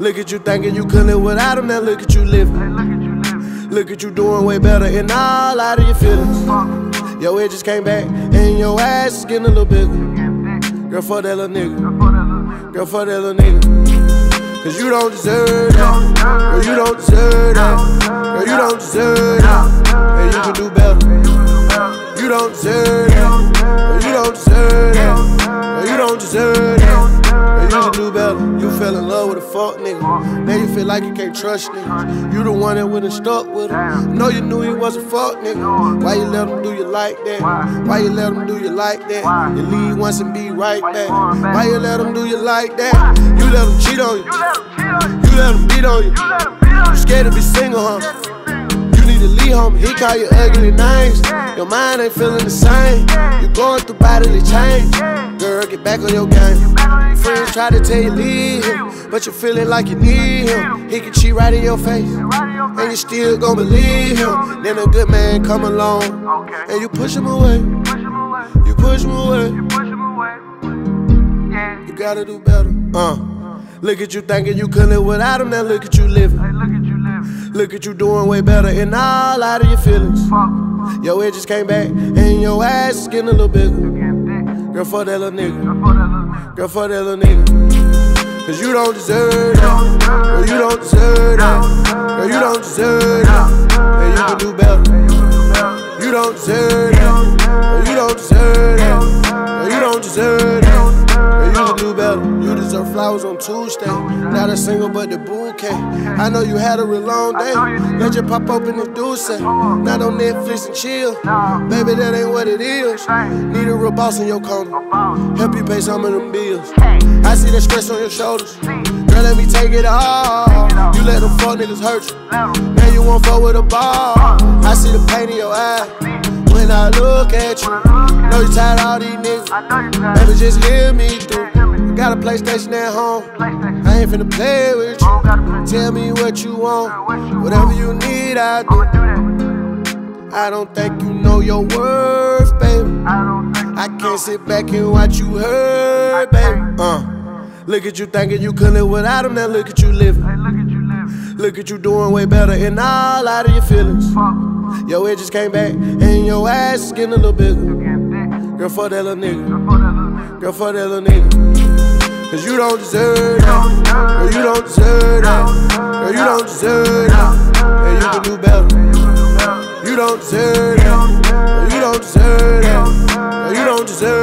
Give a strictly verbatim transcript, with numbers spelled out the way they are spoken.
Look at you thinking you couldn't live without him, now look at you living. Look at you doing way better and all out of your feelings. Your head just came back and your ass is getting a little bigger. Girl, fuck that little nigga. Girl, fuck that little nigga. Cause you don't deserve that. Girl, you don't deserve that. Girl, you don't deserve that. And you can do better. You don't deserve that. Girl, you don't deserve that. Girl, you don't deserve that. Girl, you can do better. You fell in love with a fuck nigga. Now you feel like you can't trust niggas. You the one that wouldn't stuck with him. Know you knew he was a fuck nigga. Why you let him do you like that? Why you let him do you like that? You leave once and be right back. Why you let him do you like that? You let him cheat on you. You let him beat on you. You scared to be single, huh? You need to leave home. He call you ugly names. Your mind ain't feeling the same. You going through bodily change. Girl, get back on your game. Friends try to tell you leave him, but you're feeling like you need him. He can cheat right in your face, and you still gon' believe him. Then a good man come along, and you push him away. You push him away. You gotta do better. Uh, look at you thinking you couldn't live without him, now look at you living. Look at you doing way better and all out of your feelings. Your head just came back, and your ass is getting a little bigger. Girl, fuck that little nigga. Girl, fuck that little nigga. Cause you don't deserve that. Girl, you don't deserve that. Girl, you don't deserve that. And you can do better. You don't deserve that. Girl, you don't deserve that. Girl, you don't deserve that. Girl, you can do better. You deserve flowers on Tuesday. Not a single but the bouquet. I know you had a real long day. Let you pop open and do say. Not on Netflix and chill. Baby, that ain't what it is. Need a real boss in your corner. Help you pay some of them bills. I see the stress on your shoulders. Girl, let me take it all. You let them fuck niggas hurt you. Now you won't fuck with a ball. I see the pain in your eye when I look at you. Know you tired of all these niggas. Baby, just hear me through. Got a PlayStation at home. I ain't finna play with you. Tell me what you want. Whatever you need, I do. I don't think you know your worth, baby. I can't sit back and watch you hurt, baby. Uh, look at you thinking you couldn't live without him, now look at you living. Look at you doing way better and all out of your feelings. Your head just came back and your ass is getting a little bigger. Girl, fuck that little nigga. Girl, fuck that little nigga. Cause you don't deserve that. Girl, you don't deserve that. Girl, you don't deserve that. And you can do better. You don't deserve that. Girl, you don't deserve that. Girl, you don't deserve that.